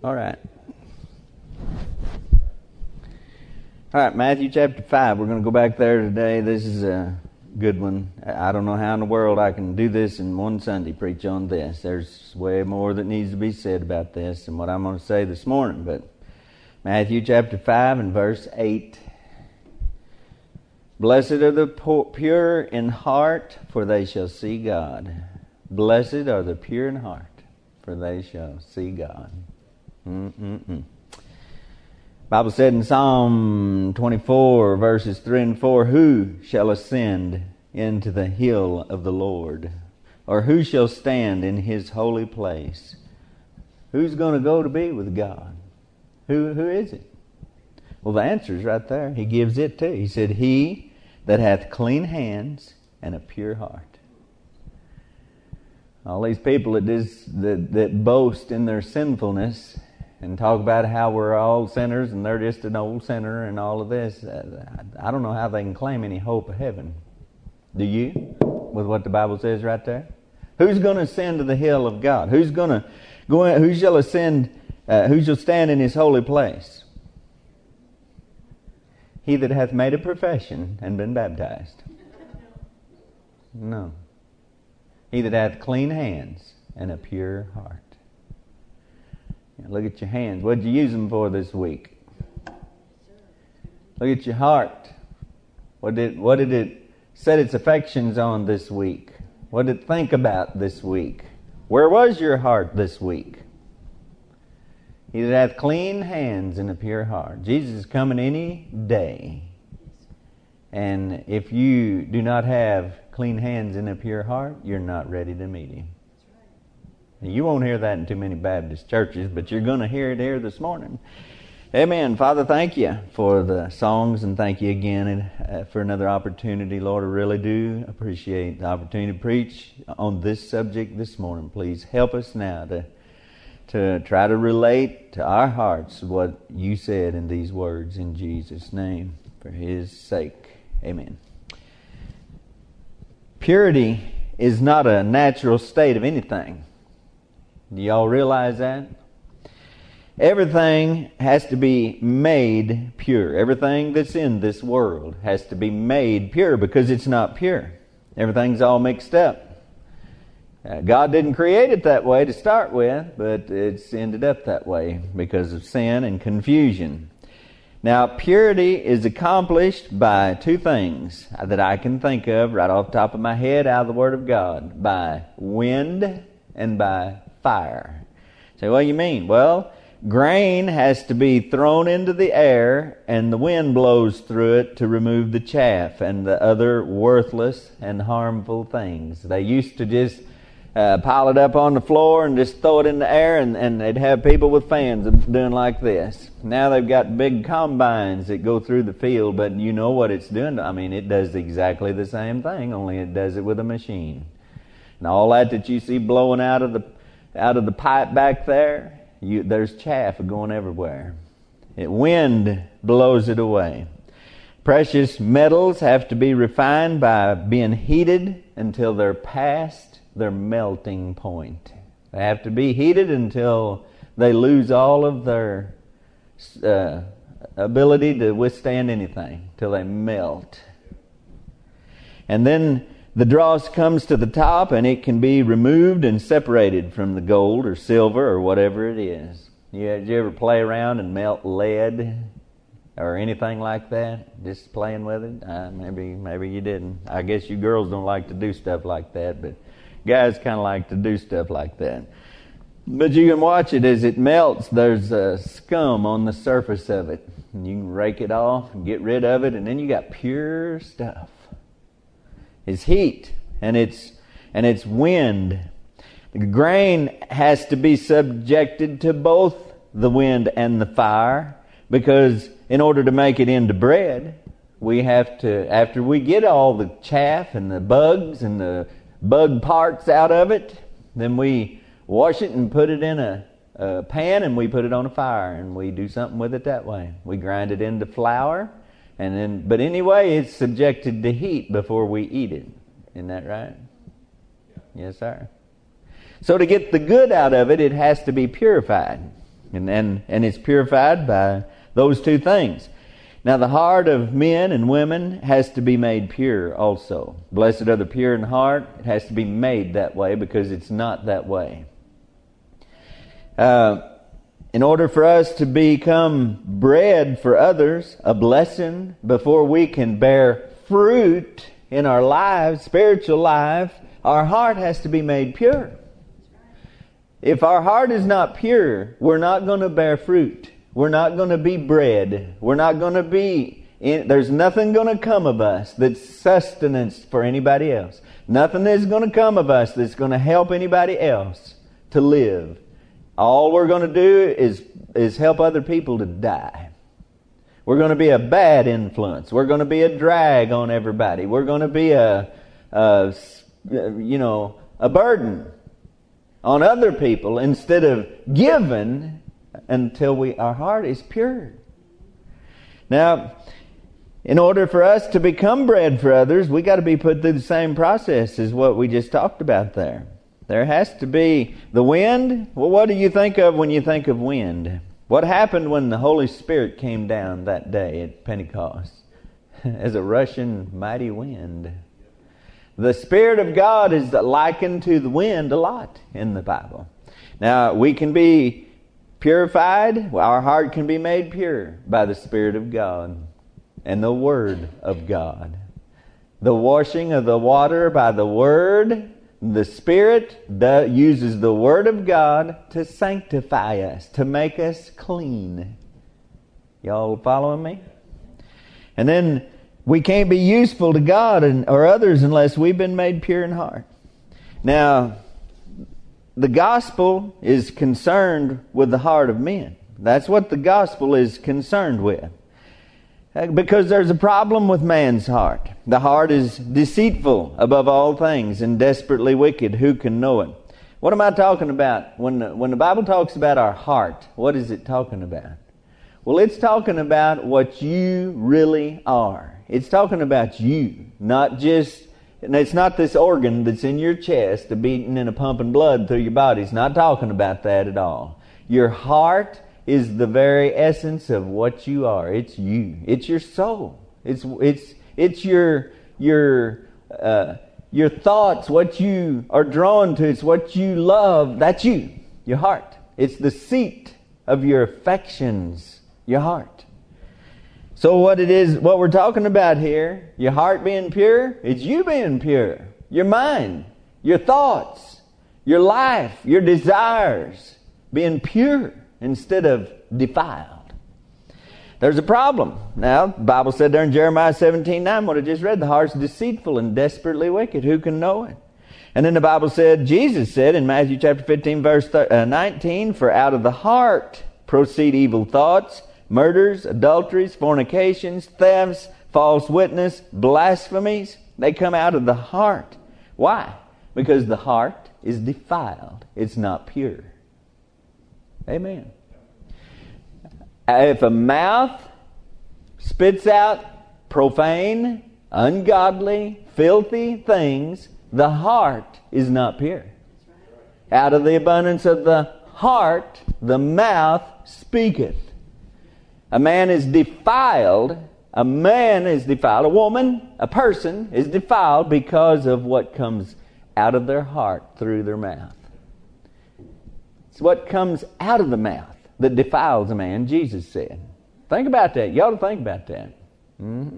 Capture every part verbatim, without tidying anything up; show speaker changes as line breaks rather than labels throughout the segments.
All right. All right, Matthew chapter five. We're going to go back there today. This is a good one. I don't know how in the world I can do this in one Sunday, preach on this. There's way more that needs to be said about this than what I'm going to say this morning. But Matthew chapter five and verse eight. Blessed are the pure in heart, for they shall see God. Blessed are the pure in heart, for they shall see God. Mm-mm-mm. Bible said in Psalm twenty-four, verses three and four, who shall ascend into the hill of the Lord? Or who shall stand in His holy place? Who's going to go to be with God? Who Who is it? Well, the answer is right there. He gives it too. He said, he that hath clean hands and a pure heart. All these people that, is, that, that boast in their sinfulness and talk about how we're all sinners and they're just an old sinner and all of this, I don't know how they can claim any hope of heaven. Do you? With what the Bible says right there? Who's going to ascend to the hill of God? Who's going to go in, who shall ascend, uh, who shall stand in His holy place? He that hath made a profession and been baptized. No. He that hath clean hands and a pure heart. Look at your hands. What did you use them for this week? Look at your heart. What did what did it set its affections on this week? What did it think about this week? Where was your heart this week? He that hath clean hands and a pure heart. Jesus is coming any day. And if you do not have clean hands and a pure heart, you're not ready to meet Him. You won't hear that in too many Baptist churches, but you're going to hear it here this morning. Amen. Father, thank you for the songs, and thank you again for another opportunity. Lord, I really do appreciate the opportunity to preach on this subject this morning. Please help us now to, to try to relate to our hearts what you said in these words in Jesus' name, for His sake. Amen. Purity is not a natural state of anything. Do y'all realize that? Everything has to be made pure. Everything that's in this world has to be made pure because it's not pure. Everything's all mixed up. Uh, God didn't create it that way to start with, but it's ended up that way because of sin and confusion. Now, purity is accomplished by two things that I can think of right off the top of my head out of the Word of God. By wind and by fire. So what do you mean? Well, grain has to be thrown into the air and the wind blows through it to remove the chaff and the other worthless and harmful things. They used to just uh, pile it up on the floor and just throw it in the air, and, and they'd have people with fans doing like this. Now they've got big combines that go through the field, but you know what it's doing? I mean, it does exactly the same thing, only it does it with a machine. And all that that you see blowing out of the out of the pipe back there, you, there's chaff going everywhere. It, wind blows it away. Precious metals have to be refined by being heated until they're past their melting point. They have to be heated until they lose all of their uh, ability to withstand anything, till they melt. And then the dross comes to the top, and it can be removed and separated from the gold or silver or whatever it is. Yeah, did you ever play around and melt lead or anything like that? Just playing with it? Uh, maybe maybe you didn't. I guess you girls don't like to do stuff like that, but guys kind of like to do stuff like that. But you can watch it as it melts. There's a scum on the surface of it. And you can rake it off and get rid of it, and then you got pure stuff. It's heat and it's and it's wind. The grain has to be subjected to both the wind and the fire, because in order to make it into bread, we have to, after we get all the chaff and the bugs and the bug parts out of it, then we wash it and put it in a, a pan, and we put it on a fire, and we do something with it that way. We grind it into flour. And then, but anyway, it's subjected to heat before we eat it. Isn't that right? Yeah. Yes, sir. So to get the good out of it, it has to be purified. And, and, and it's purified by those two things. Now the heart of men and women has to be made pure also. Blessed are the pure in heart. It has to be made that way because it's not that way. Uh, in order for us to become bread for others, a blessing, before we can bear fruit in our lives, spiritual life, our heart has to be made pure. If our heart is not pure, we're not going to bear fruit. We're not going to be bread. We're not going to be, in, there's nothing going to come of us that's sustenance for anybody else. Nothing is going to come of us that's going to help anybody else to live. All we're going to do is, is help other people to die. We're going to be a bad influence. We're going to be a drag on everybody. We're going to be a, a you know, a burden on other people instead of giving until we our heart is pure. Now, in order for us to become bread for others, we got to be put through the same process as what we just talked about there. There has to be the wind. Well, what do you think of when you think of wind? What happened when the Holy Spirit came down that day at Pentecost? As a rushing mighty wind. The Spirit of God is likened to the wind a lot in the Bible. Now, we can be purified. Our heart can be made pure by the Spirit of God and the Word of God. The washing of the water by the Word. The Spirit uses the Word of God to sanctify us, to make us clean. Y'all following me? And then we can't be useful to God and, or others unless we've been made pure in heart. Now, the gospel is concerned with the heart of men. That's what the gospel is concerned with. Because there's a problem with man's heart. The heart is deceitful above all things and desperately wicked. Who can know it? What am I talking about? When the, when the Bible talks about our heart, what is it talking about? Well, it's talking about what you really are. It's talking about you, not just, and it's not this organ that's in your chest, a beating and a pumping blood through your body. It's not talking about that at all. Your heart is the very essence of what you are. It's you. It's your soul. It's it's it's your your uh, your thoughts. What you are drawn to. It's what you love. That's you. Your heart. It's the seat of your affections. Your heart. So what it is, what we're talking about here, your heart being pure, it's you being pure. Your mind, your thoughts, your life, your desires being pure instead of defiled. There's a problem. Now, the Bible said there in Jeremiah seventeen nine, what I just read, the heart's deceitful and desperately wicked. Who can know it? And then the Bible said, Jesus said in Matthew chapter fifteen verse nineteen, for out of the heart proceed evil thoughts, murders, adulteries, fornications, thefts, false witness, blasphemies. They come out of the heart. Why? Because the heart is defiled. It's not pure. Amen. If a mouth spits out profane, ungodly, filthy things, the heart is not pure. Out of the abundance of the heart, the mouth speaketh. A man is defiled. A man is defiled. A woman, a person is defiled because of what comes out of their heart through their mouth. It's what comes out of the mouth that defiles a man, Jesus said. Think about that. You ought to think about that. Mm-hmm.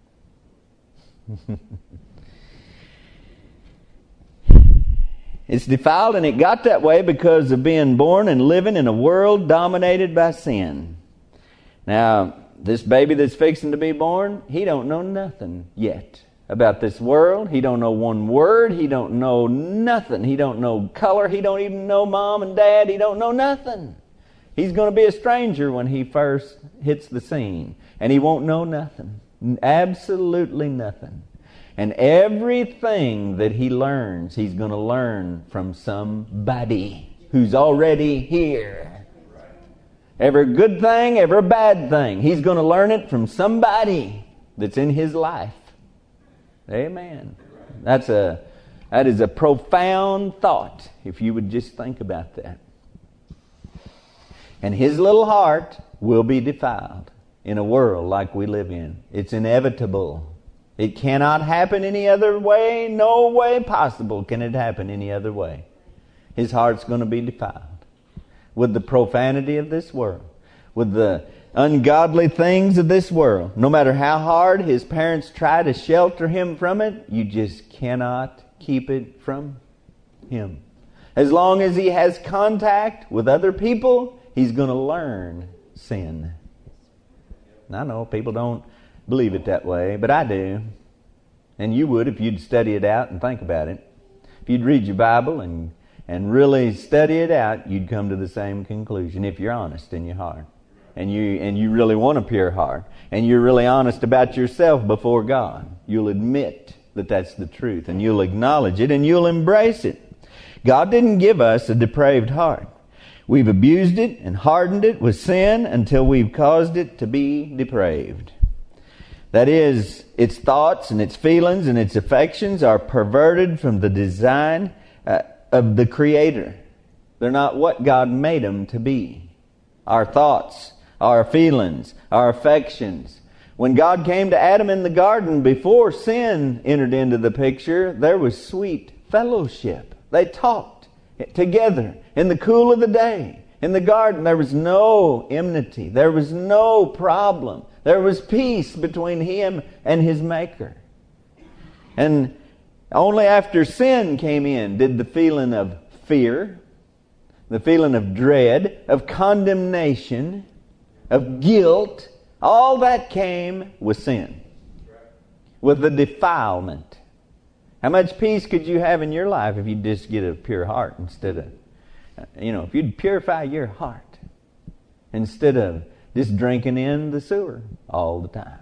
It's defiled, and it got that way because of being born and living in a world dominated by sin. Now, this baby that's fixing to be born, he don't know nothing yet about this world. He don't know one word. He don't know nothing. He don't know color. He don't even know mom and dad. He don't know nothing. He's going to be a stranger when he first hits the scene. And he won't know nothing. Absolutely nothing. And everything that he learns, he's going to learn from somebody who's already here. Every good thing, every bad thing, he's going to learn it from somebody that's in his life. Amen. That's a that is a profound thought, if you would just think about that. And his little heart will be defiled in a world like we live in. It's inevitable. It cannot happen any other way. No way possible can it happen any other way. His heart's going to be defiled with the profanity of this world, with the ungodly things of this world. No matter how hard his parents try to shelter him from it, you just cannot keep it from him. As long as he has contact with other people, he's going to learn sin. And I know people don't believe it that way, but I do. And you would if you'd study it out and think about it. If you'd read your Bible and, and really study it out, you'd come to the same conclusion if you're honest in your heart. And you and you really want a pure heart. And you're really honest about yourself before God. You'll admit that that's the truth. And you'll acknowledge it and you'll embrace it. God didn't give us a depraved heart. We've abused it and hardened it with sin until we've caused it to be depraved. That is, its thoughts and its feelings and its affections are perverted from the design uh, of the Creator. They're not what God made them to be. Our thoughts, our feelings, our affections. When God came to Adam in the garden before sin entered into the picture, there was sweet fellowship. They talked together in the cool of the day. In the garden, there was no enmity. There was no problem. There was peace between him and his Maker. And only after sin came in did the feeling of fear, the feeling of dread, of condemnation, of guilt, all that came with sin, with the defilement. How much peace could you have in your life if you just get a pure heart instead of, you know, if you'd purify your heart instead of just drinking in the sewer all the time?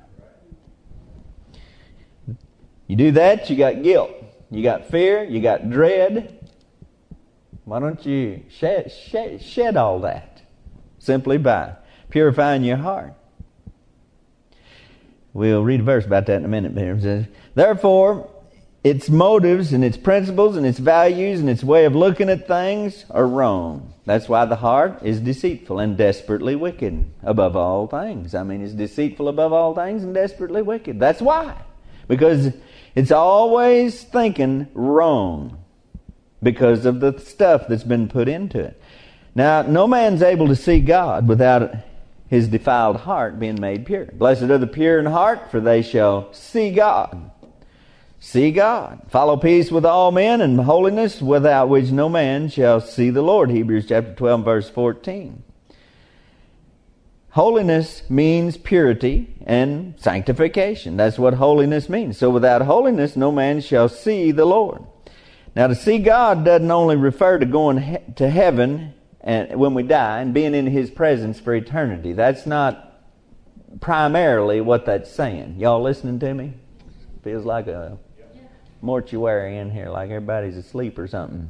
You do that, you got guilt, you got fear, you got dread. Why don't you shed, shed, shed all that simply by purifying your heart? We'll read a verse about that in a minute. It says, therefore, its motives and its principles and its values and its way of looking at things are wrong. That's why the heart is deceitful and desperately wicked above all things. I mean, it's deceitful above all things and desperately wicked. That's why. Because it's always thinking wrong because of the stuff that's been put into it. Now, no man's able to see God without his defiled heart being made pure. Blessed are the pure in heart, for they shall see God. See God. Follow peace with all men and holiness, without which no man shall see the Lord. Hebrews chapter twelve, verse fourteen. Holiness means purity and sanctification. That's what holiness means. So without holiness, no man shall see the Lord. Now, to see God doesn't only refer to going he- to heaven and when we die and being in His presence for eternity. That's not primarily what that's saying. Y'all listening to me? Feels like a mortuary in here, like everybody's asleep or something.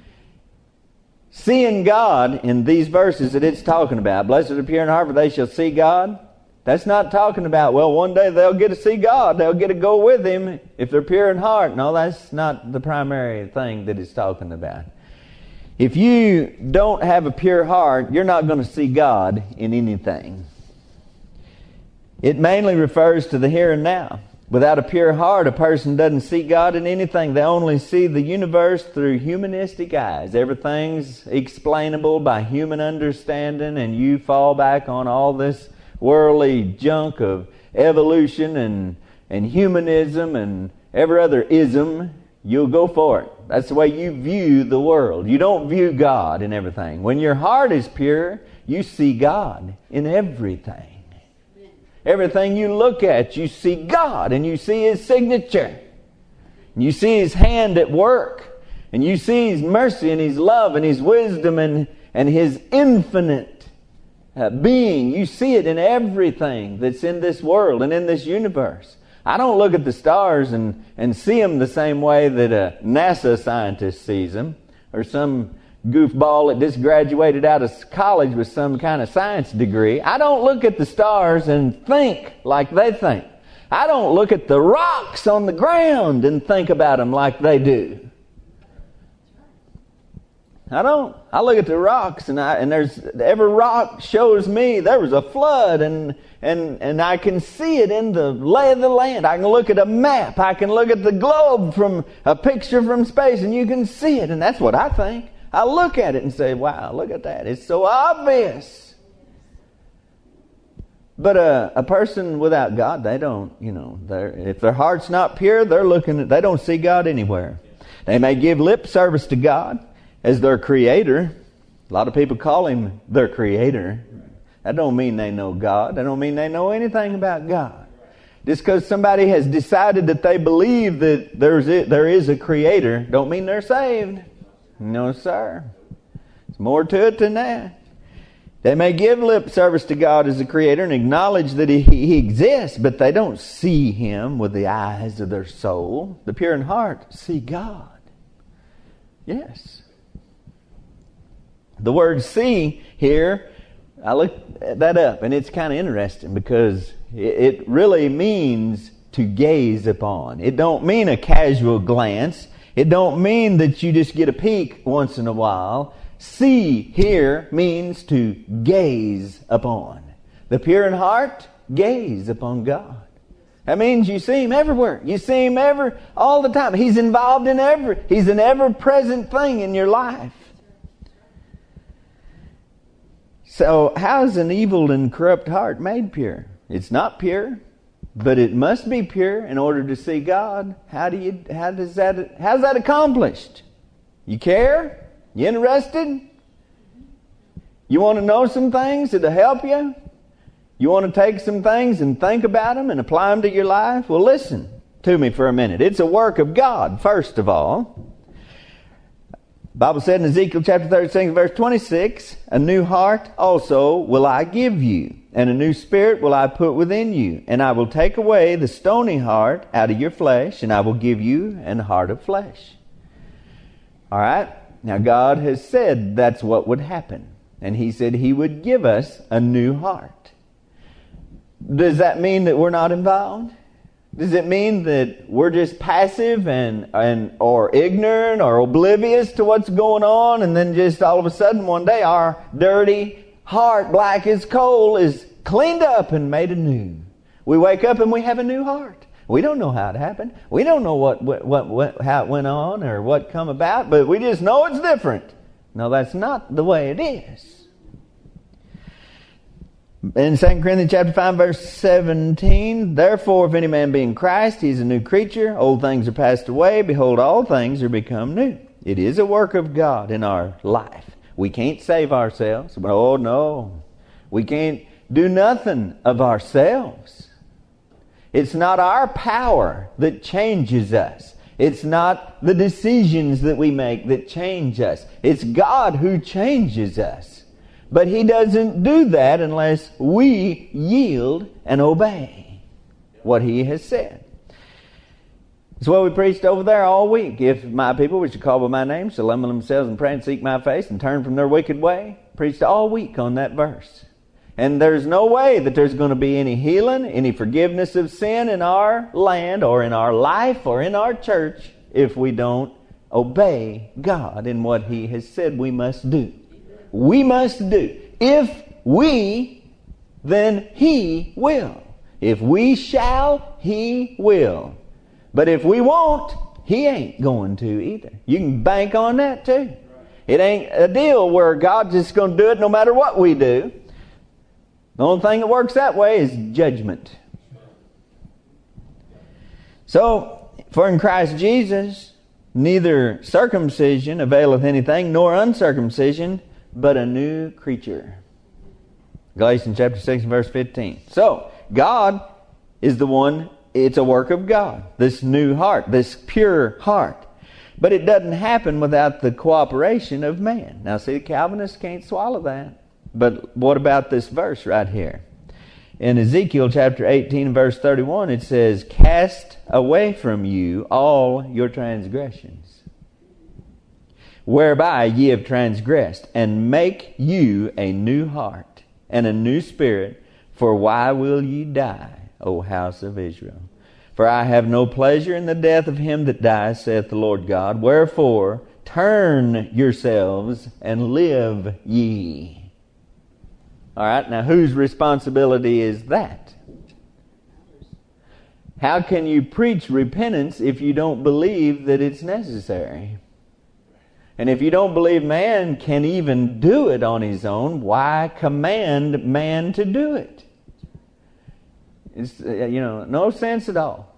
Seeing God in these verses that it's talking about, blessed are the pure in heart, for they shall see God. That's not talking about, well, one day they'll get to see God. They'll get to go with Him if they're pure in heart. No, that's not the primary thing that it's talking about. If you don't have a pure heart, you're not going to see God in anything. It mainly refers to the here and now. Without a pure heart, a person doesn't see God in anything. They only see the universe through humanistic eyes. Everything's explainable by human understanding, and you fall back on all this worldly junk of evolution and, and humanism and every other ism. You'll go for it. That's the way you view the world. You don't view God in everything. When your heart is pure, you see God in everything. Everything you look at, you see God, and you see His signature. And you see His hand at work. And you see His mercy and His love and His wisdom and, and His infinite uh, being. You see it in everything that's in this world and in this universe. I don't look at the stars and, and see them the same way that a NASA scientist sees them, or some goofball that just graduated out of college with some kind of science degree. I don't look at the stars and think like they think. I don't look at the rocks on the ground and think about them like they do. I don't. I look at the rocks, and I and there's every rock shows me there was a flood, and and and I can see it in the lay of the land. I can look at a map. I can look at the globe from a picture from space, and you can see it. And that's what I think. I look at it and say, "Wow, look at that! It's so obvious." But a a person without God, they don't. You know, if their heart's not pure, they're looking at. They don't see God anywhere. They may give lip service to God as their creator. A lot of people call him their creator. That don't mean they know God. That don't mean they know anything about God. Just because somebody has decided that they believe that there's it, there is a creator, don't mean they're saved. No, sir. There's more to it than that. They may give lip service to God as a creator and acknowledge that he, he exists, but they don't see him with the eyes of their soul. The pure in heart see God. Yes. The word see here, I looked that up, and it's kind of interesting because it really means to gaze upon. It don't mean a casual glance. It don't mean that you just get a peek once in a while. See here means to gaze upon. The pure in heart gaze upon God. That means you see him everywhere. You see him ever, all the time. He's involved in every, he's an ever-present thing in your life. So how is an evil and corrupt heart made pure? It's not pure, but it must be pure in order to see God. How do you? How does that? How's that accomplished? You care? You interested? You want to know some things that'll help you? You want to take some things and think about them and apply them to your life? Well, listen to me for a minute. It's a work of God, first of all. The Bible said in Ezekiel chapter thirty-six, verse twenty-six, a new heart also will I give you, and a new spirit will I put within you, and I will take away the stony heart out of your flesh, and I will give you an heart of flesh. All right? Now God has said that's what would happen, and He said He would give us a new heart. Does that mean that we're not involved? Does it mean that we're just passive and, and or ignorant or oblivious to what's going on, and then just all of a sudden one day our dirty heart, black as coal, is cleaned up and made anew? We wake up and we have a new heart. We don't know how it happened. We don't know what, what, what, what how it went on or what come about, but we just know it's different. No, that's not the way it is. In Second Corinthians chapter five, verse seventeen, therefore, if any man be in Christ, he is a new creature. Old things are passed away. Behold, all things are become new. It is a work of God in our life. We can't save ourselves. Oh, no. We can't do nothing of ourselves. It's not our power that changes us. It's not the decisions that we make that change us. It's God who changes us. But He doesn't do that unless we yield and obey what He has said. That's what we preached over there all week. If my people, which are called by my name, shall humble themselves and pray and seek my face and turn from their wicked way. Preached all week on that verse. And there's no way that there's going to be any healing, any forgiveness of sin in our land or in our life or in our church if we don't obey God in what He has said we must do. We must do. If we, then He will. If we shall, He will. But if we won't, He ain't going to either. You can bank on that too. It ain't a deal where God's just going to do it no matter what we do. The only thing that works that way is judgment. So, for in Christ Jesus, neither circumcision availeth anything, nor uncircumcision, but a new creature. Galatians chapter six and verse fifteen. So, God is the one, it's a work of God. This new heart, this pure heart. But it doesn't happen without the cooperation of man. Now see, the Calvinists can't swallow that. But what about this verse right here? In Ezekiel chapter eighteen verse thirty-one, it says, cast away from you all your transgressions, whereby ye have transgressed, and make you a new heart and a new spirit. For why will ye die, O house of Israel? For I have no pleasure in the death of him that dies, saith the Lord God. Wherefore turn yourselves and live ye. All right, now whose responsibility is that? How can you preach repentance if you don't believe that it's necessary? And if you don't believe man can even do it on his own, why command man to do it? It's, you know, no sense at all.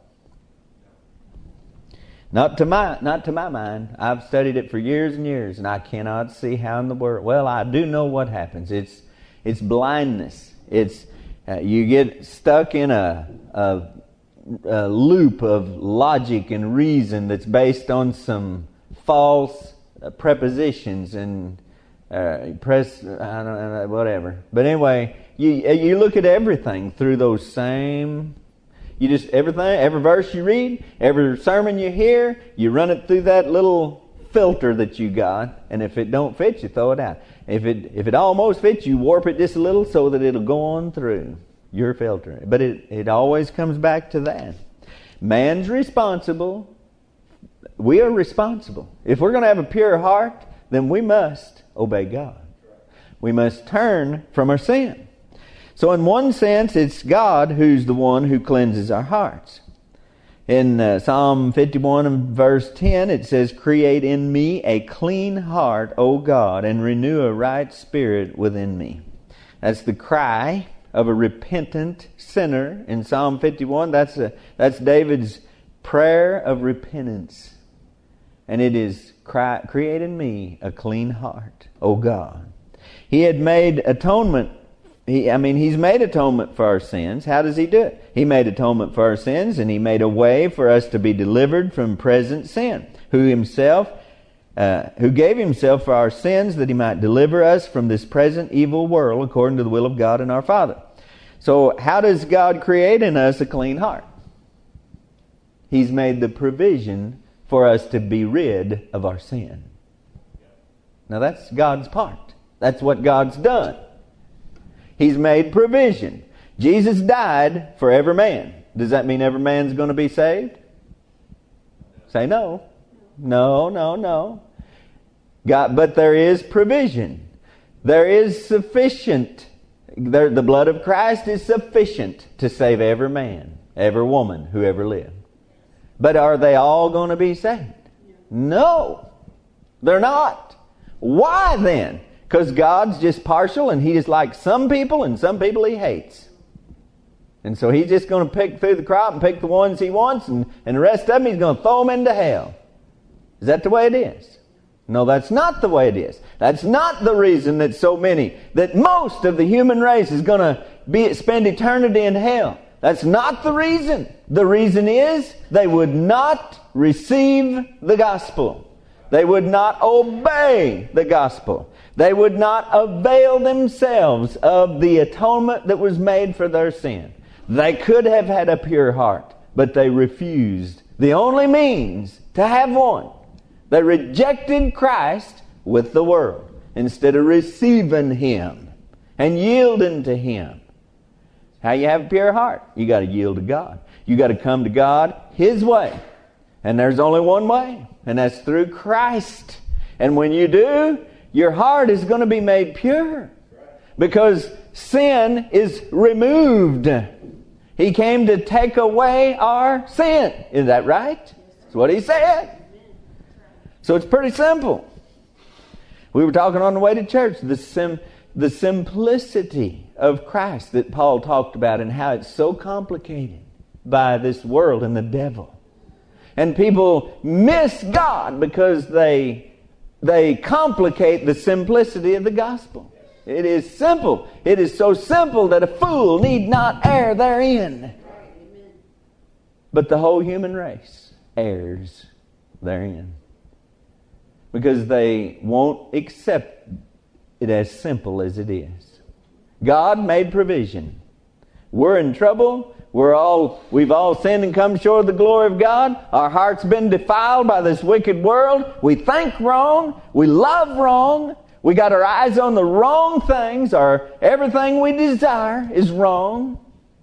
Not to my, not to my mind. I've studied it for years and years, and I cannot see how in the world. Well, I do know what happens. It's, it's blindness. It's uh, you get stuck in a, a, a loop of logic and reason that's based on some false uh, prepositions and uh, press. I don't know, whatever. But anyway, you you look at everything through those same. You just, everything, every verse you read, every sermon you hear, you run it through that little filter that you got, and if it don't fit, you throw it out. If it if it almost fits, you warp it just a little so that it'll go on through your filter. But it, it always comes back to that. Man's responsible. We are responsible. If we're going to have a pure heart, then we must obey God. We must turn from our sin. So in one sense, it's God who's the one who cleanses our hearts. In uh, Psalm fifty-one and verse ten, it says, "Create in me a clean heart, O God, and renew a right spirit within me." That's the cry of a repentant sinner in Psalm fifty-one. That's a, that's David's prayer of repentance. And it is, cry, "Create in me a clean heart, O God." He had made atonement. He, I mean, He's made atonement for our sins. How does He do it? He made atonement for our sins, and He made a way for us to be delivered from present sin. Who Himself, uh, who gave Himself for our sins, that He might deliver us from this present evil world, according to the will of God and our Father. So, how does God create in us a clean heart? He's made the provision for us to be rid of our sin. Now, that's God's part. That's what God's done. He's made provision. Jesus died for every man. Does that mean every man's going to be saved? Say no. No, no, no. God, but there is provision. There is sufficient. There, the blood of Christ is sufficient to save every man, every woman who ever lived. But are they all going to be saved? No. They're not. Why then? Because God's just partial and He just likes some people and some people He hates. And so He's just going to pick through the crop and pick the ones He wants, and, and the rest of them He's going to throw them into hell. Is that the way it is? No, that's not the way it is. That's not the reason that so many, that most of the human race is going to be spend eternity in hell. That's not the reason. The reason is they would not receive the gospel. They would not obey the gospel. They would not avail themselves of the atonement that was made for their sin. They could have had a pure heart, but they refused the only means to have one. They rejected Christ with the world instead of receiving Him and yielding to Him. How you have a pure heart? You got to yield to God. You got to come to God His way. And there's only one way, and that's through Christ. And when you do, your heart is going to be made pure because sin is removed. He came to take away our sin. Is that right? That's what He said. So it's pretty simple. We were talking on the way to church, the sim, the simplicity of Christ that Paul talked about and how it's so complicated by this world and the devil. And people miss God because they they complicate the simplicity of the gospel. It is simple. It is so simple that a fool need not err therein. But the whole human race errs therein. Because they won't accept it as simple as it is. God made provision. We're in trouble. We're all, we've all sinned and come short of the glory of God. Our heart's been defiled by this wicked world. We think wrong. We love wrong. We got our eyes on the wrong things. Our everything we desire is wrong.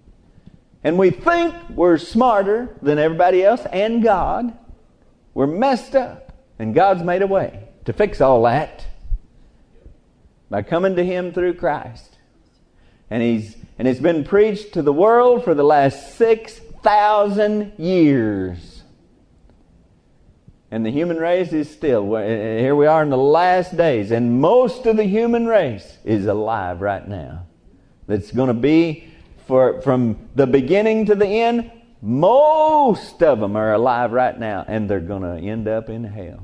And we think we're smarter than everybody else and God. We're messed up. And God's made a way to fix all that by coming to Him through Christ. And He's and it's been preached to the world for the last six thousand years. And the human race is still, here we are in the last days, and most of the human race is alive right now. That's going to be, for from the beginning to the end, most of them are alive right now, and they're going to end up in hell.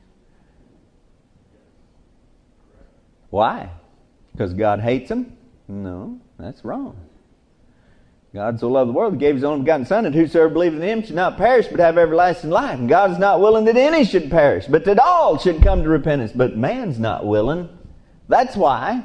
Why? Because God hates them? No, that's wrong. God so loved the world, He gave His only begotten Son, and whosoever believeth in Him should not perish, but have everlasting life. And God is not willing that any should perish, but that all should come to repentance. But man's not willing. That's why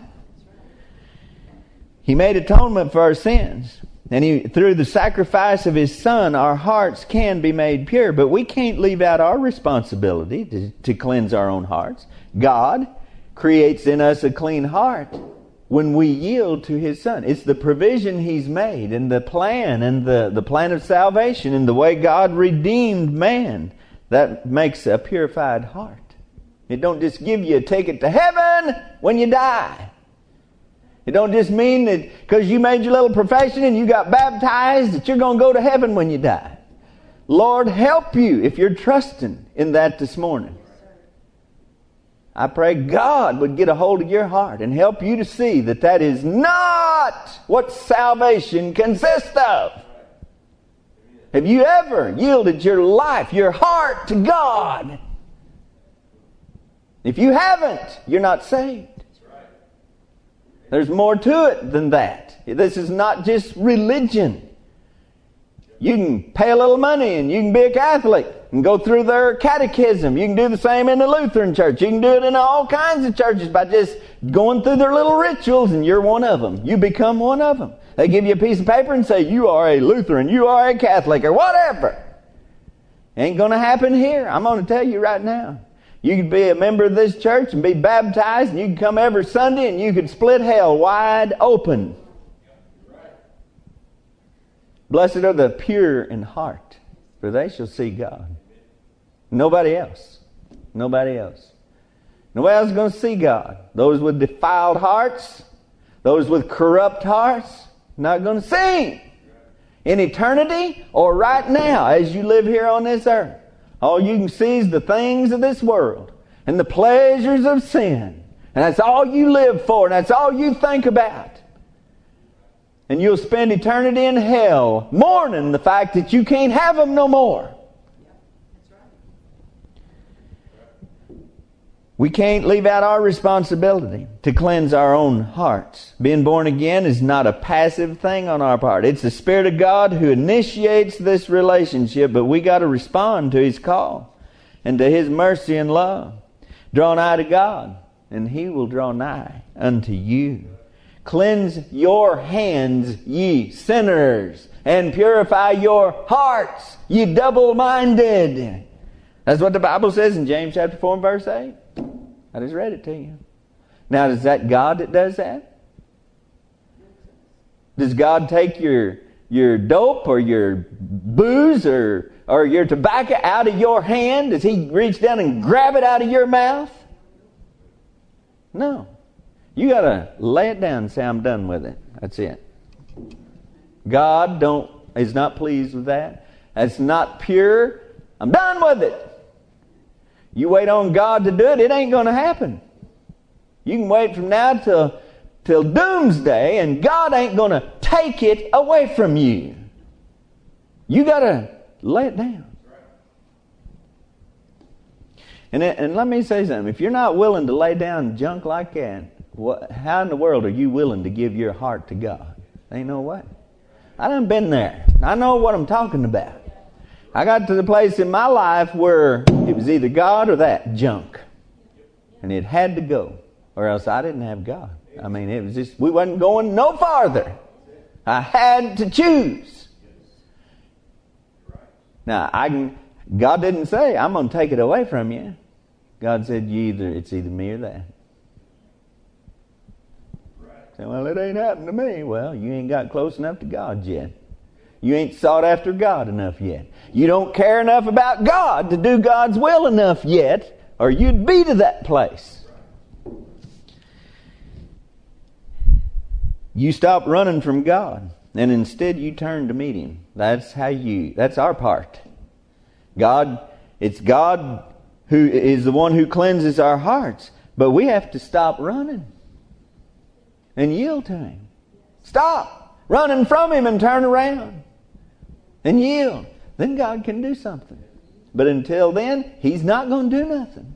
He made atonement for our sins. And he, through the sacrifice of His Son, our hearts can be made pure. But we can't leave out our responsibility to, to cleanse our own hearts. God creates in us a clean heart when we yield to His Son. It's the provision He's made, and the plan, and the, the plan of salvation, and the way God redeemed man, that makes a purified heart. It don't just give you a ticket to heaven when you die. It don't just mean that because you made your little profession and you got baptized that you're going to go to heaven when you die. Lord, help you if you're trusting in that this morning. I pray God would get a hold of your heart and help you to see that that is not what salvation consists of. Have you ever yielded your life, your heart to God? If you haven't, you're not saved. There's more to it than that. This is not just religion. You can pay a little money and you can be a Catholic and go through their catechism. You can do the same in the Lutheran church. You can do it in all kinds of churches by just going through their little rituals, and you're one of them. You become one of them. They give you a piece of paper and say, you are a Lutheran, you are a Catholic, or whatever. Ain't going to happen here. I'm going to tell you right now. You could be a member of this church and be baptized, and you could come every Sunday and you could split hell wide open. Blessed are the pure in heart, for they shall see God. Nobody else. Nobody else. Nobody else is going to see God. Those with defiled hearts, those with corrupt hearts, not going to see Him. In eternity or right now as you live here on this earth, all you can see is the things of this world and the pleasures of sin. And that's all you live for, and that's all you think about. And you'll spend eternity in hell mourning the fact that you can't have them no more. We can't leave out our responsibility to cleanse our own hearts. Being born again is not a passive thing on our part. It's the Spirit of God who initiates this relationship, but we got to respond to His call and to His mercy and love. Draw nigh to God, and He will draw nigh unto you. Cleanse your hands, ye sinners, and purify your hearts, ye double-minded. That's what the Bible says in James chapter four and verse eight. I just read it to you. Now, is that God that does that? Does God take your your dope or your booze or, or your tobacco out of your hand? Does He reach down and grab it out of your mouth? No. You got to lay it down and say, I'm done with it. That's it. God don't is not pleased with that. That's not pure. I'm done with it. You wait on God to do it, it ain't going to happen. You can wait from now till, till doomsday, and God ain't going to take it away from you. You got to lay it down. And, and let me say something. If you're not willing to lay down junk like that, what, how in the world are you willing to give your heart to God? Ain't no way. I done been there. I know what I'm talking about. I got to the place in my life where it was either God or that junk. And it had to go, or else I didn't have God. I mean, it was just, we wasn't going no farther. I had to choose. Now, I can, God didn't say, I'm going to take it away from you. God said, you either it's either me or that. Say, well, it ain't happened to me. Well, you ain't got close enough to God yet. You ain't sought after God enough yet. You don't care enough about God to do God's will enough yet, or you'd be to that place. You stop running from God, and instead you turn to meet Him. That's how you, that's our part. God, it's God who is the one who cleanses our hearts, but we have to stop running and yield to Him. Stop running from Him and turn around and yield. Then God can do something. But until then, He's not going to do nothing.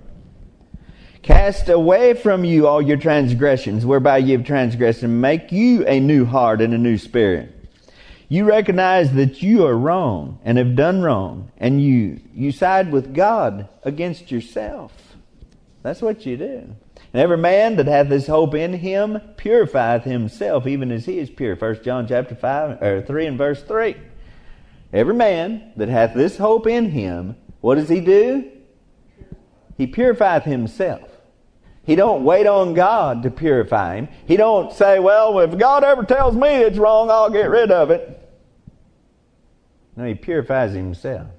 Cast away from you all your transgressions, whereby you have transgressed, and make you a new heart and a new spirit. You recognize that you are wrong and have done wrong, and you, you side with God against yourself. That's what you do. And every man that hath this hope in Him purifieth himself, even as He is pure. First John chapter five or three and verse three. Every man that hath this hope in Him, what does he do? He purifieth himself. He don't wait on God to purify him. He don't say, well, if God ever tells me it's wrong, I'll get rid of it. No, he purifies himself.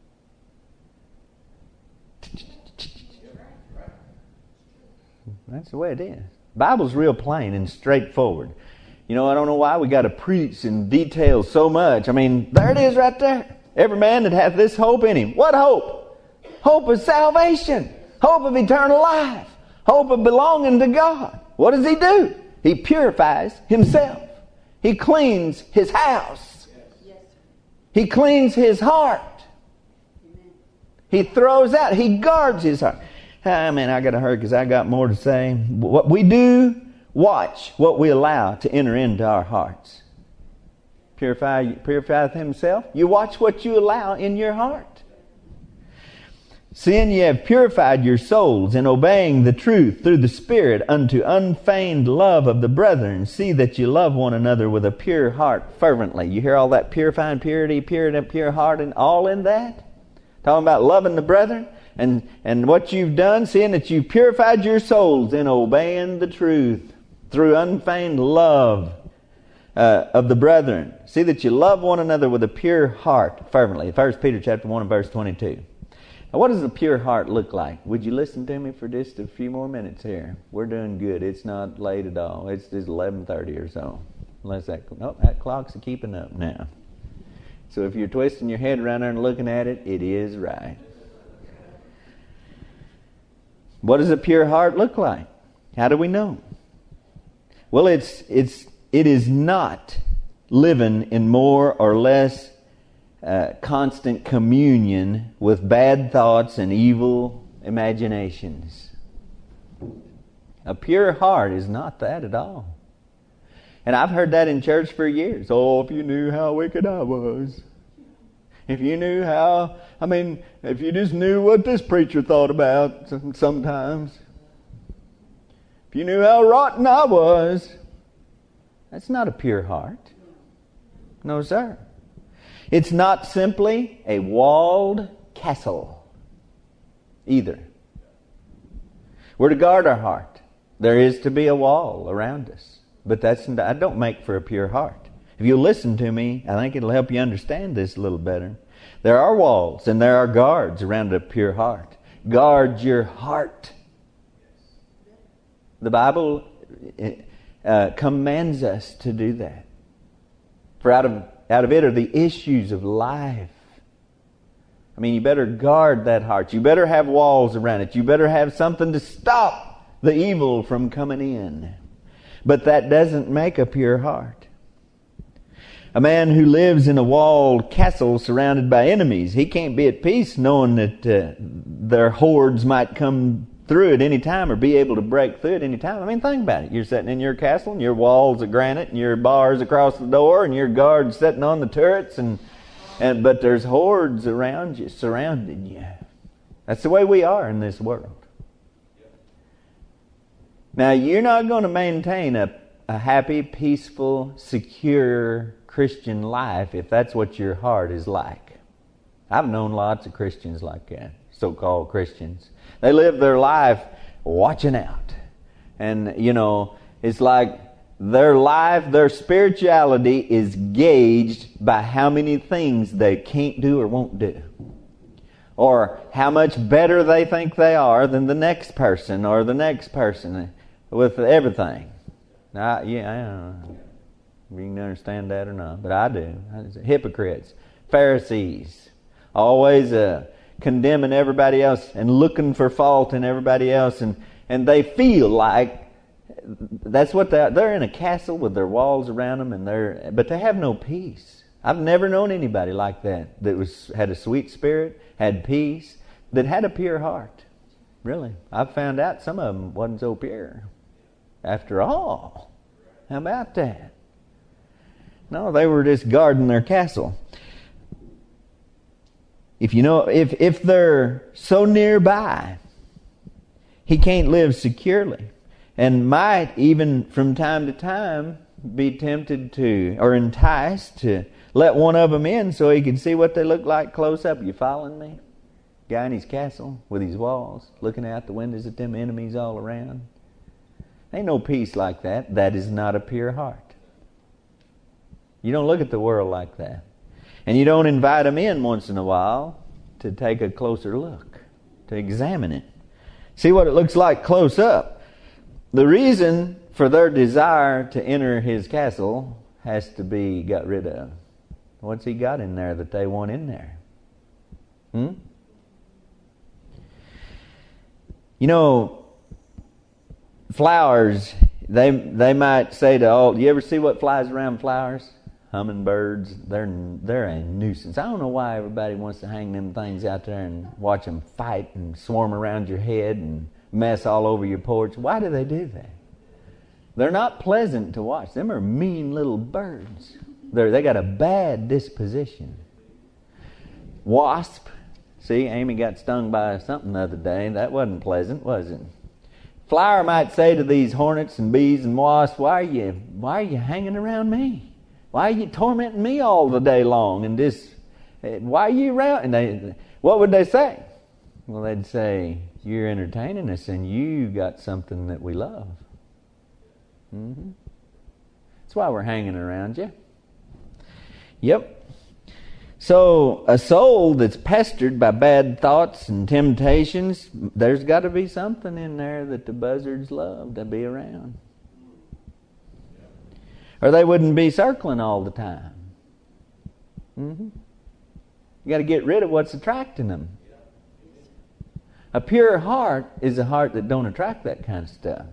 That's the way it is. The Bible's real plain and straightforward. You know, I don't know why we got to preach in detail so much. I mean, there it is right there. Every man that hath this hope in him. What hope? Hope of salvation. Hope of eternal life. Hope of belonging to God. What does he do? He purifies himself. He cleans his house. He cleans his heart. He throws out. He guards his heart. Ah, man, I got to hurry because I got more to say. What we do, watch what we allow to enter into our hearts. Purify, purify himself. You watch what you allow in your heart. Seeing ye have purified your souls in obeying the truth through the Spirit unto unfeigned love of the brethren, see that you love one another with a pure heart fervently. You hear all that purifying purity, pure and pure heart, and all in that? Talking about loving the brethren and, and what you've done, seeing that you've purified your souls in obeying the truth through unfeigned love uh, of the brethren. See that you love one another with a pure heart fervently. First Peter chapter one and verse twenty-two. Now, what does a pure heart look like? Would you listen to me for just a few more minutes here? We're doing good. It's not late at all. It's just eleven thirty or so. Unless that, oh, that clock's keeping up now. So if you're twisting your head around there and looking at it, it is right. What does a pure heart look like? How do we know? Well, it's it's it is not living in more or less Uh, constant communion with bad thoughts and evil imaginations. A pure heart is not that at all. And I've heard that in church for years. Oh, if you knew how wicked I was. If you knew how, I mean, if you just knew what this preacher thought about sometimes. If you knew how rotten I was. That's not a pure heart. No, sir. It's not simply a walled castle either. We're to guard our heart. There is to be a wall around us. But that's that don't make for a pure heart. If you listen to me, I think it'll help you understand this a little better. There are walls and there are guards around a pure heart. Guard your heart. The Bible uh, commands us to do that. For out of Out of it are the issues of life. I mean, you better guard that heart. You better have walls around it. You better have something to stop the evil from coming in. But that doesn't make a pure heart. A man who lives in a walled castle surrounded by enemies, he can't be at peace knowing that uh, their hordes might come through at any time or be able to break through at any time. I mean, think about it. You're sitting in your castle and your walls are granite and your bars across the door and your guards sitting on the turrets and, and but there's hordes around you, surrounding you. That's the way we are in this world. Now, you're not going to maintain a, a happy, peaceful, secure Christian life if that's what your heart is like. I've known lots of Christians like that, so-called Christians. They live their life watching out. And, you know, it's like their life, their spirituality is gauged by how many things they can't do or won't do. Or how much better they think they are than the next person or the next person with everything. Now, yeah, I don't know if you can understand that or not, but I do. Hypocrites, Pharisees, always uh, condemning everybody else and looking for fault in everybody else, and, and they feel like that's what they're, they're in a castle with their walls around them, and they're, but they have no peace. I've never known anybody like that, that was had a sweet spirit, had peace, that had a pure heart. Really. I've found out some of them wasn't so pure. After all. How about that? No, they were just guarding their castle. If you know, if, if they're so nearby, he can't live securely. And might even from time to time be tempted to, or enticed to let one of them in so he can see what they look like close up. You following me? Guy in his castle with his walls, looking out the windows at them enemies all around. Ain't no peace like that. That is not a pure heart. You don't look at the world like that. And you don't invite them in once in a while to take a closer look, to examine it. See what it looks like close up. The reason for their desire to enter his castle has to be got rid of. What's he got in there that they want in there? Hmm? You know, flowers, they they might say to all, you ever see what flies around flowers? Hummingbirds, they're they're a nuisance. I don't know why everybody wants to hang them things out there and watch them fight and swarm around your head and mess all over your porch. Why do they do that? They're not pleasant to watch. Them are mean little birds. They're, they got a bad disposition. Wasp. See, Amy got stung by something the other day. That wasn't pleasant, was it? Flower might say to these hornets and bees and wasps, why are you, why are you hanging around me? Why are you tormenting me all the day long? And this, why are you around? And they, what would they say? Well, they'd say, you're entertaining us and you got something that we love. Mm-hmm. That's why we're hanging around you. Yep. So a soul that's pestered by bad thoughts and temptations, there's got to be something in there that the buzzards love to be around. Or they wouldn't be circling all the time. Mm-hmm. You got to get rid of what's attracting them. A pure heart is a heart that don't attract that kind of stuff.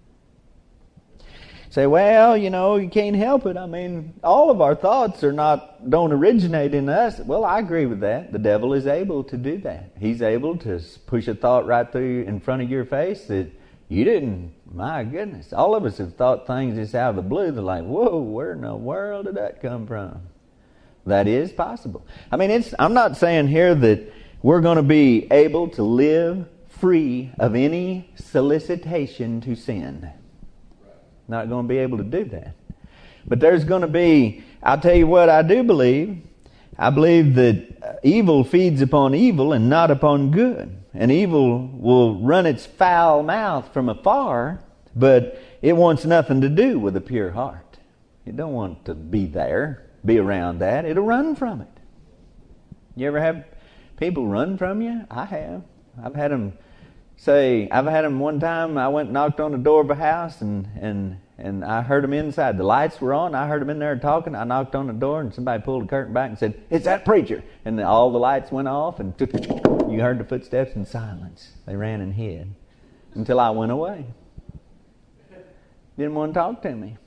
Say, well, you know, you can't help it. I mean, all of our thoughts are not, don't originate in us. Well, I agree with that. The devil is able to do that. He's able to push a thought right through in front of your face that you didn't, my goodness. All of us have thought things just out of the blue. They're like, whoa, where in the world did that come from? That is possible. I mean, it's. I'm not saying here that we're going to be able to live free of any solicitation to sin. Not going to be able to do that. But there's going to be, I'll tell you what I do believe. I believe that evil feeds upon evil and not upon good. And evil will run its foul mouth from afar, but it wants nothing to do with a pure heart. It don't want to be there, be around that. It'll run from it. You ever have people run from you? I have. I've had them say, I've had them one time, I went and knocked on the door of a house and, and, and I heard them inside. The lights were on. I heard them in there talking. I knocked on the door and somebody pulled the curtain back and said, it's that preacher. And all the lights went off and you heard the footsteps in silence. They ran and hid until I went away. Didn't want to talk to me.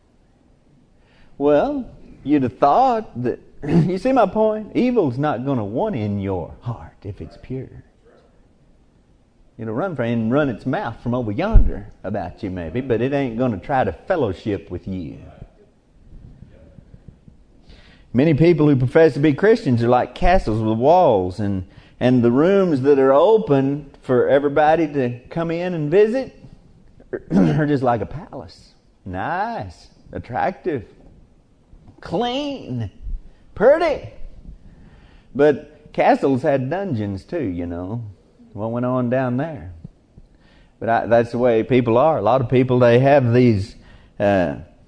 Well, you'd have thought that, you see my point? Evil's not going to want in your heart if it's pure. It'll run from and run its mouth from over yonder about you maybe, but it ain't going to try to fellowship with you. Many people who profess to be Christians are like castles with walls, and, and the rooms that are open for everybody to come in and visit are just like a palace. Nice, attractive, clean, pretty. But castles had dungeons too, you know. What went on down there? But I, that's the way people are. A lot of people, they have these uh,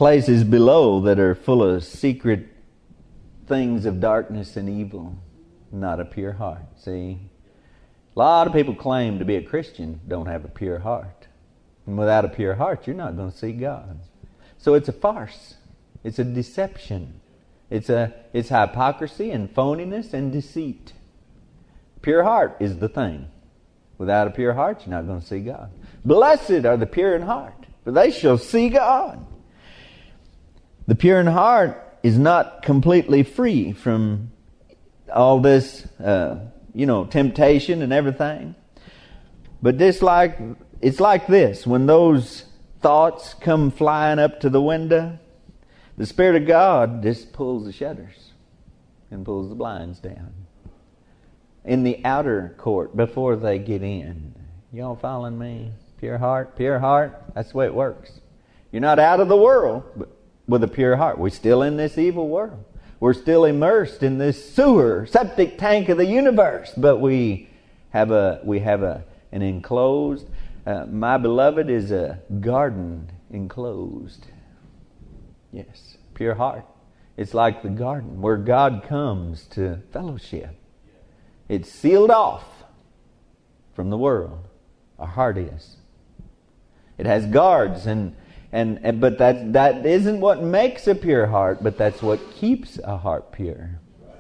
places below that are full of secret things of darkness and evil. Not a pure heart. See, a lot of people claim to be a Christian, don't have a pure heart. And without a pure heart, you're not going to see God. So it's a farce. It's a deception. It's a it's hypocrisy and phoniness and deceit. Pure heart is the thing. Without a pure heart, you're not going to see God. Blessed are the pure in heart, for they shall see God. The pure in heart is not completely free from all this, uh, you know, temptation and everything. But this like it's like this: when those thoughts come flying up to the window, the Spirit of God just pulls the shutters and pulls the blinds down in the outer court before they get in. Y'all following me? Pure heart, pure heart. That's the way it works. You're not out of the world, but with a pure heart. We're still in this evil world. We're still immersed in this sewer, septic tank of the universe. But we have a we have a an enclosed. Uh, my beloved is a garden enclosed. Yes, pure heart. It's like the garden where God comes to fellowship. It's sealed off from the world. Our heart is. It has guards, and and, and but that that isn't what makes a pure heart, but that's what keeps a heart pure.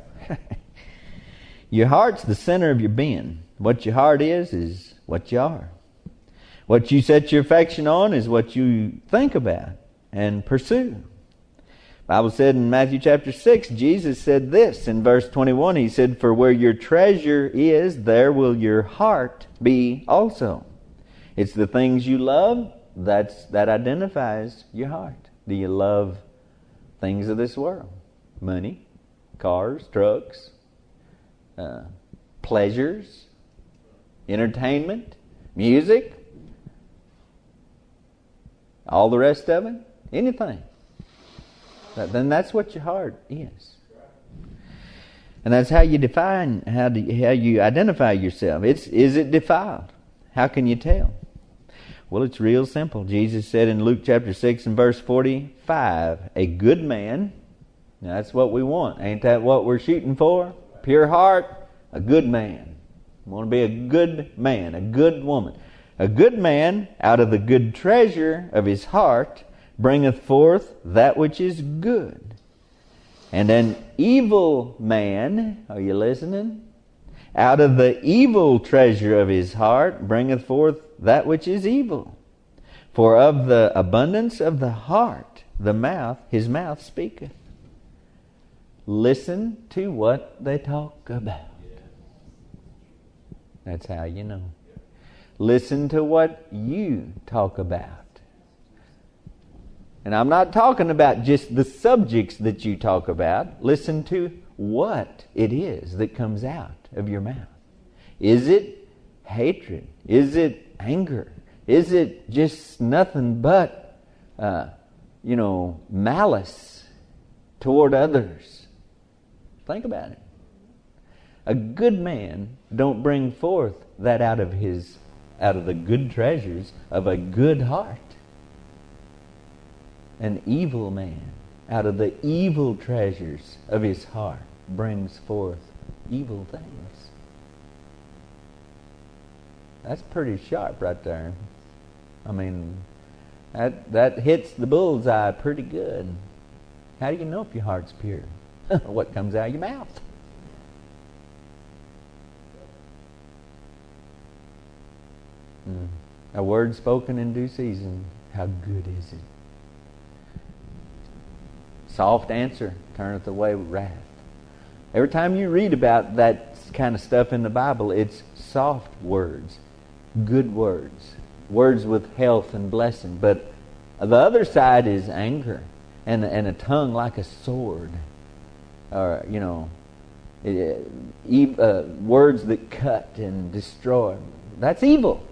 Your heart's the center of your being. What your heart is is what you are. What you set your affection on is what you think about and pursue. The Bible said in Matthew chapter six, Jesus said this in verse twenty-one. He said, "For where your treasure is, there will your heart be also." It's the things you love that's that identifies your heart. Do you love things of this world? Money, cars, trucks, uh, pleasures, entertainment, music, all the rest of it? Anything. Then that's what your heart is. And that's how you define, how, do you, how you identify yourself. It's is it defiled? How can you tell? Well, it's real simple. Jesus said in Luke chapter six and verse forty-five, a good man, now that's what we want. Ain't that what we're shooting for? Pure heart, a good man. We want to be a good man, a good woman. A good man out of the good treasure of his heart bringeth forth that which is good. And an evil man, are you listening? Out of the evil treasure of his heart bringeth forth that which is evil. For of the abundance of the heart, the mouth, his mouth speaketh. Listen to what they talk about. That's how you know. Listen to what you talk about. And I'm not talking about just the subjects that you talk about. Listen to what it is that comes out of your mouth. Is it hatred? Is it anger? Is it just nothing but, uh, you know, malice toward others? Think about it. A good man don't bring forth that out of his, out of the good treasures of a good heart. An evil man, out of the evil treasures of his heart, brings forth evil things. That's pretty sharp right there. I mean, that that hits the bullseye pretty good. How do you know if your heart's pure? What comes out of your mouth? Mm. A word spoken in due season, how good is it? Soft answer turneth away wrath. Every time you read about that kind of stuff in the Bible, it's soft words, good words, words with health and blessing. But the other side is anger and, and a tongue like a sword. Or, you know, it, uh, words that cut and destroy. That's evil.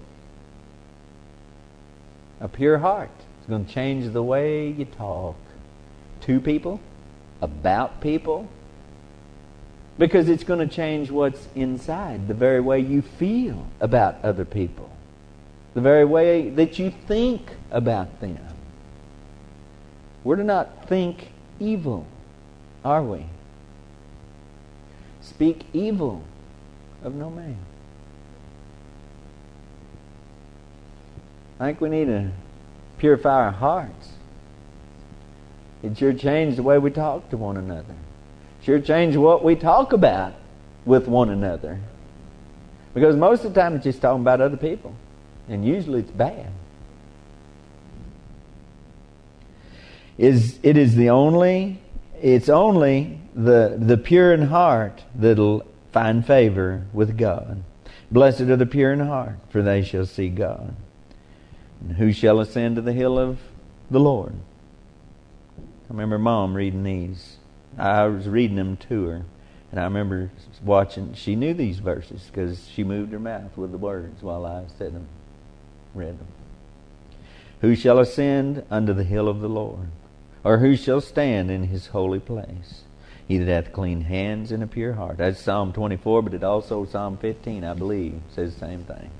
A pure heart is going to change the way you talk to people, about people, because it's going to change what's inside, the very way you feel about other people, the very way that you think about them. We're to not think evil, are we? Speak evil of no man. I think we need to purify our hearts. It sure changed the way we talk to one another. Sure changed what we talk about with one another. Because most of the time it's just talking about other people. And usually it's bad. Is it is the only it's only the the pure in heart that'll find favor with God. Blessed are the pure in heart, for they shall see God. And who shall ascend to the hill of the Lord? I remember Mom reading these. I was reading them to her, and I remember watching. She knew these verses because she moved her mouth with the words while I said them, read them. Who shall ascend unto the hill of the Lord? Or who shall stand in His holy place? He that hath clean hands and a pure heart. That's Psalm twenty-four, but it also Psalm fifteen, I believe, says the same thing.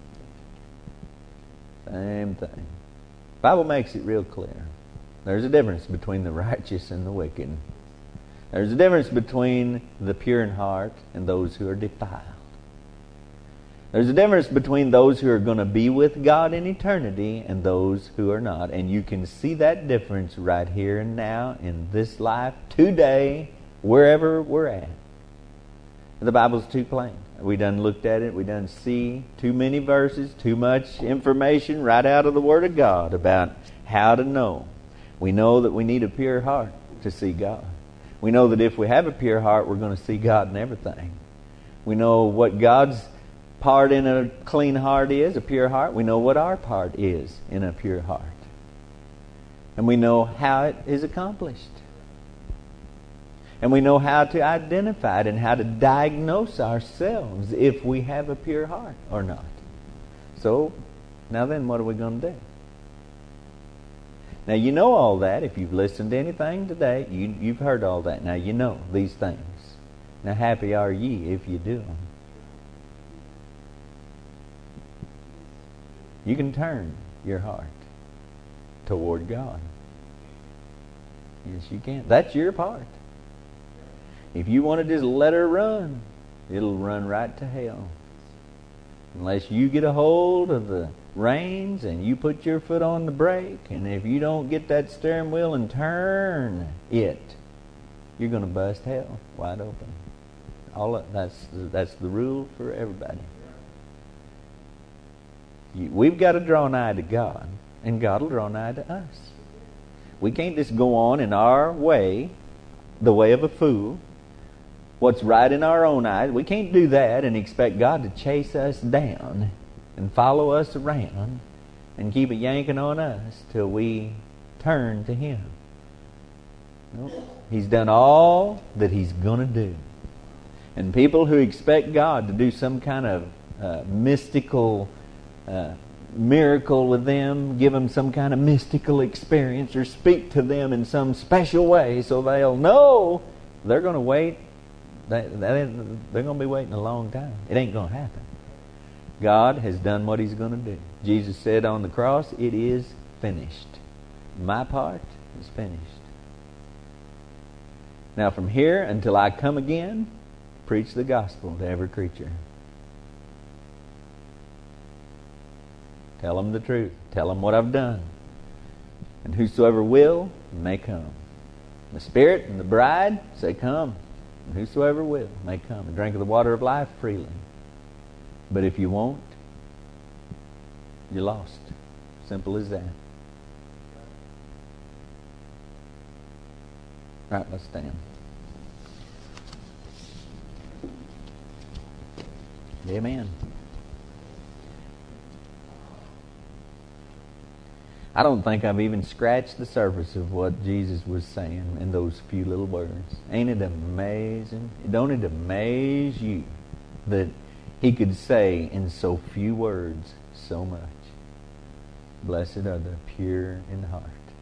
Same thing. The Bible makes it real clear. There's a difference between the righteous and the wicked. There's a difference between the pure in heart and those who are defiled. There's a difference between those who are going to be with God in eternity and those who are not. And you can see that difference right here and now in this life, today, wherever we're at. The Bible's too plain. We done looked at it. We done see too many verses, too much information right out of the Word of God about how to know. We know that we need a pure heart to see God. We know that if we have a pure heart, we're going to see God in everything. We know what God's part in a clean heart is, a pure heart. We know what our part is in a pure heart. And we know how it is accomplished. And we know how to identify it and how to diagnose ourselves if we have a pure heart or not. So, now then, what are we going to do? Now, you know all that. If you've listened to anything today, you, you've heard all that. Now, you know these things. Now, happy are ye if you do them. You can turn your heart toward God. Yes, you can. That's your part. If you want to just let her run, it'll run right to hell. Unless you get a hold of the reins and you put your foot on the brake, and if you don't get that steering wheel and turn it, you're going to bust hell wide open. All of, that's that's the rule for everybody. You, we've got to draw nigh to God, and God will draw nigh to us. We can't just go on in our way, the way of a fool, what's right in our own eyes. We can't do that and expect God to chase us down and follow us around and keep it yanking on us till we turn to Him. Nope. He's done all that He's going to do. And people who expect God to do some kind of uh, mystical uh, miracle with them, give them some kind of mystical experience, or speak to them in some special way so they'll know, they're going to wait. They, they, they're going to be waiting a long time. It ain't going to happen. God has done what He's going to do. Jesus said on the cross, it is finished. My part is finished. Now from here until I come again, preach the gospel to every creature. Tell them the truth. Tell them what I've done. And whosoever will, may come. The Spirit and the bride say, come. And whosoever will, may come and drink of the water of life freely. But if you won't, you're lost. Simple as that. All right, let's stand. Amen. I don't think I've even scratched the surface of what Jesus was saying in those few little words. Ain't it amazing? Don't it amaze you that He could say in so few words so much? Blessed are the pure in heart.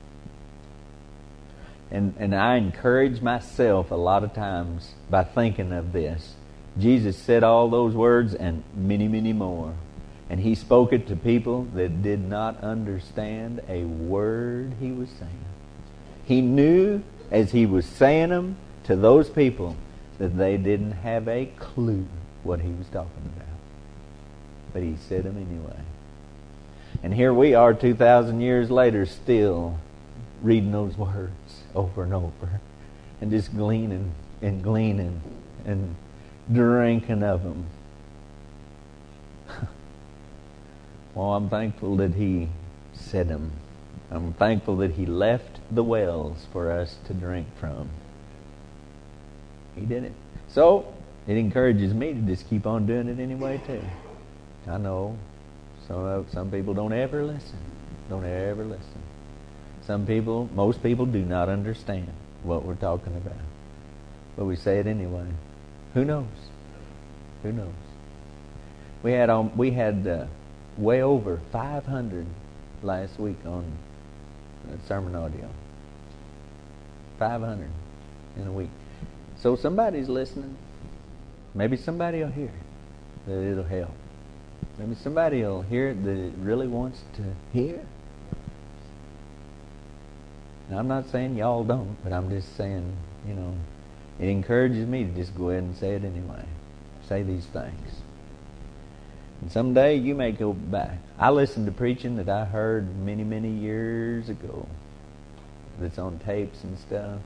And, and I encourage myself a lot of times by thinking of this. Jesus said all those words and many, many more. And He spoke it to people that did not understand a word He was saying. He knew as he was saying them to those people that they didn't have a clue what he was talking about. But he said them anyway. And here we are two thousand years later still reading those words over and over and just gleaning and gleaning and drinking of them. Well, I'm thankful that he said them. I'm thankful that he left the wells for us to drink from. He did it. So, it encourages me to just keep on doing it anyway, too. I know some, some people don't ever listen. Don't ever listen. Some people, most people do not understand what we're talking about. But we say it anyway. Who knows? Who knows? We had on, we had uh, way over five hundred last week on uh, sermon audio. five hundred in a week. So somebody's listening. Maybe somebody will hear it, that it'll help. Maybe somebody will hear it that it really wants to hear. Now, I'm not saying y'all don't, but I'm just saying, you know, it encourages me to just go ahead and say it anyway. Say these things. And someday you may go back. I listened to preaching that I heard many, many years ago that's on tapes and stuff.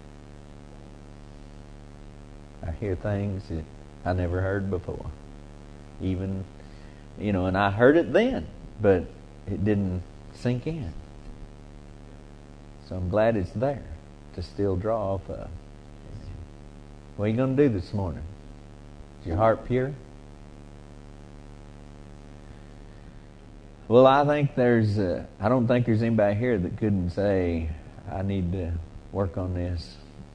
I hear things that I never heard before. Even, you know, and I heard it then, but it didn't sink in. So I'm glad it's there to still draw off of. What are you going to do this morning? Is your heart pure? Well, I think there's, uh, I don't think there's anybody here that couldn't say, I need to work on this.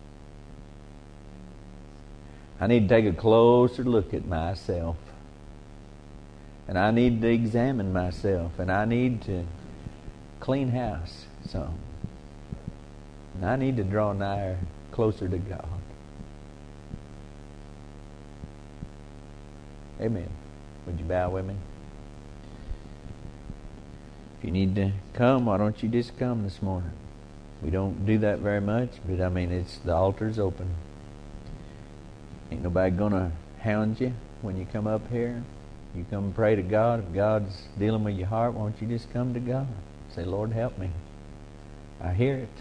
I need to take a closer look at myself. And I need to examine myself. And I need to clean house some. And I need to draw nigher, closer to God. Amen. Would you bow with me? If you need to come, why don't you just come this morning? We don't do that very much, but I mean, it's the altar's open. Ain't nobody gonna hound you when you come up here. You come pray to God. If God's dealing with your heart, why don't you just come to God? Say, Lord, help me. I hear it.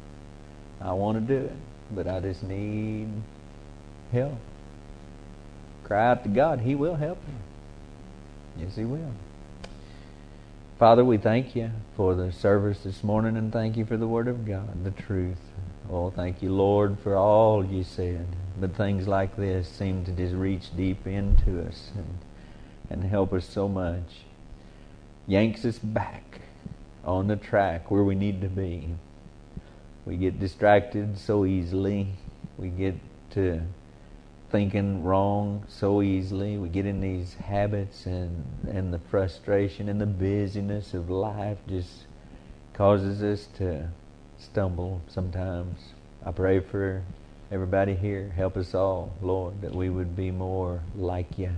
I want to do it, but I just need help. Cry out to God. He will help you. Yes, He will. Father, we thank you for the service this morning, and thank you for the Word of God, the truth. Oh, thank you, Lord, for all you said. But things like this seem to just reach deep into us and, and help us so much. Yanks us back on the track where we need to be. We get distracted so easily. We get to thinking wrong so easily. We get in these habits, and, and the frustration and the busyness of life just causes us to stumble sometimes. I pray for everybody here. Help us all, Lord, that we would be more like you.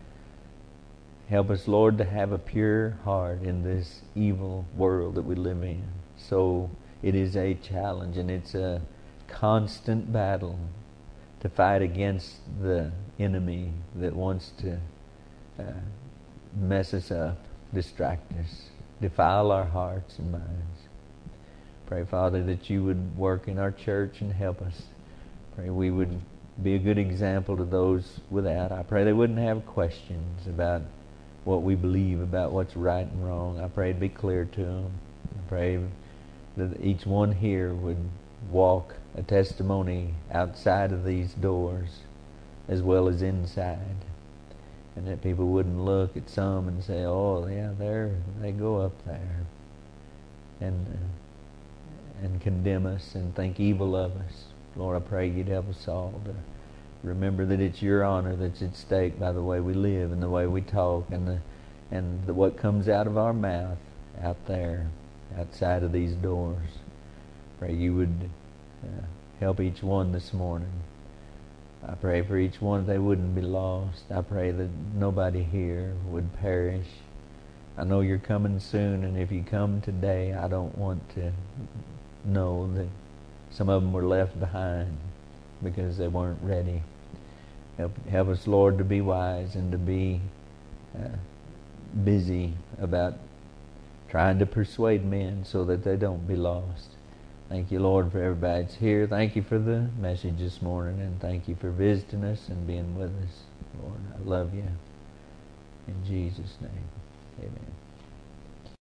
Help us, Lord, to have a pure heart in this evil world that we live in. So it is a challenge, and it's a constant battle to fight against the enemy that wants to uh, mess us up, distract us, defile our hearts and minds. Pray, Father, that you would work in our church and help us. Pray we would be a good example to those without. I pray they wouldn't have questions about what we believe, about what's right and wrong. I pray it'd be clear to them. I pray that each one here would walk a testimony outside of these doors as well as inside, and that people wouldn't look at some and say, oh yeah, there they go up there, and uh, and condemn us and think evil of us. Lord, I pray you'd help us all to remember that it's your honor that's at stake by the way we live and the way we talk and the and the, what comes out of our mouth out there outside of these doors. Pray you would uh, help each one this morning. I pray for each one they wouldn't be lost. I pray that nobody here would perish. I know you're coming soon, and if you come today, I don't want to know that Some of them were left behind because they weren't ready. Help, help us, Lord, to be wise and to be uh, busy about trying to persuade men so that they don't be lost. Thank you, Lord, for everybody that's here. Thank you for the message this morning, and thank you for visiting us and being with us. Lord, I love you. In Jesus' name, amen.